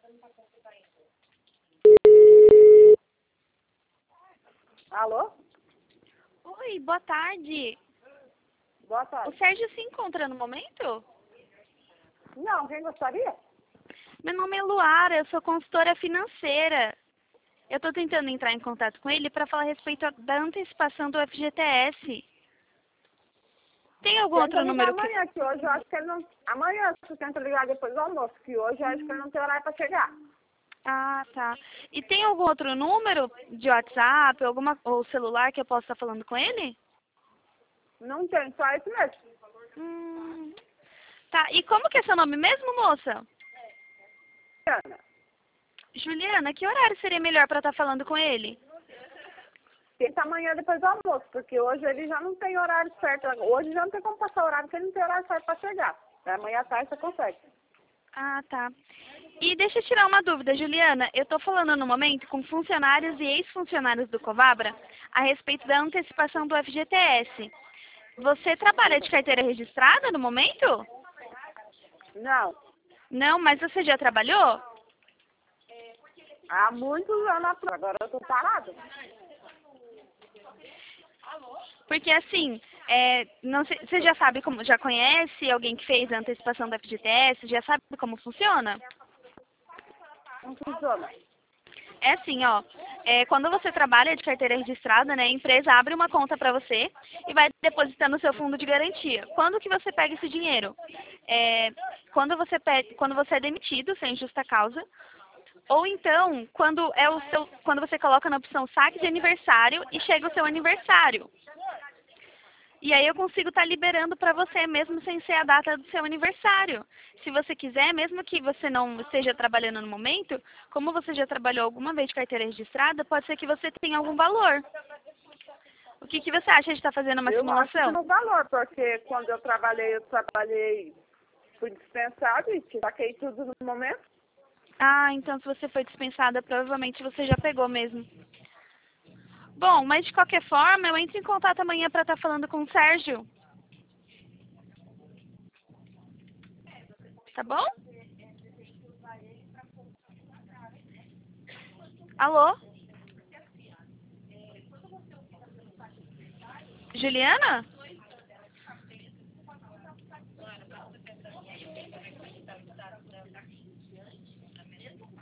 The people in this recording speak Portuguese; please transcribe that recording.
Alô? Oi, boa tarde. Boa O tarde. Sérgio se encontra no momento? Não, quem gostaria? Meu nome é Luara, eu sou consultora financeira. Eu estou tentando entrar em contato com ele para falar a respeito da antecipação do FGTS. Tem algum Tenta outro ligar número que... amanhã, que hoje eu acho que ele não... Amanhã você tenta ligar depois do almoço, que hoje eu acho que ele não tem horário para chegar. Ah, tá. E tem algum outro número de WhatsApp, ou celular que eu possa estar falando com ele? Não tem, só esse mesmo. Tá, e como que é seu nome mesmo, moça? Ana, Juliana, que horário seria melhor para estar falando com ele? tenta amanhã depois do almoço, porque hoje ele já não tem horário certo. Hoje já não tem como passar horário, porque ele não tem horário certo para chegar. Amanhã à tarde você consegue. Ah, tá. E deixa eu tirar uma dúvida, Juliana. Eu estou falando no momento com funcionários e ex-funcionários do Covabra a respeito da antecipação do FGTS. Você trabalha de carteira registrada no momento? Não, Não, mas você já trabalhou? há muitos anos atrás. Agora eu tô parado. Porque assim, não sei, você já sabe como, já conhece alguém que fez a antecipação do FGTS? Já sabe como funciona? Não funciona. É assim, ó, quando você trabalha de carteira registrada, né, a empresa abre uma conta para você e vai depositar no seu fundo de garantia. Quando que você pega esse dinheiro? Quando você é demitido sem justa causa, ou então quando você coloca na opção saque de aniversário e chega o seu aniversário. E aí eu consigo estar liberando para você, mesmo sem ser a data do seu aniversário. Se você quiser, mesmo que você não esteja trabalhando no momento, como você já trabalhou alguma vez de carteira registrada, pode ser que você tenha algum valor. O que você acha de estar fazendo uma Eu acho que simulação? no valor, porque quando eu trabalhei, fui dispensado e saquei tudo no momento. Ah, então se você foi dispensada, provavelmente você já pegou mesmo. Bom, mas de qualquer forma, eu entro em contato amanhã para estar falando com o Sérgio. Tá bom? Alô? Juliana?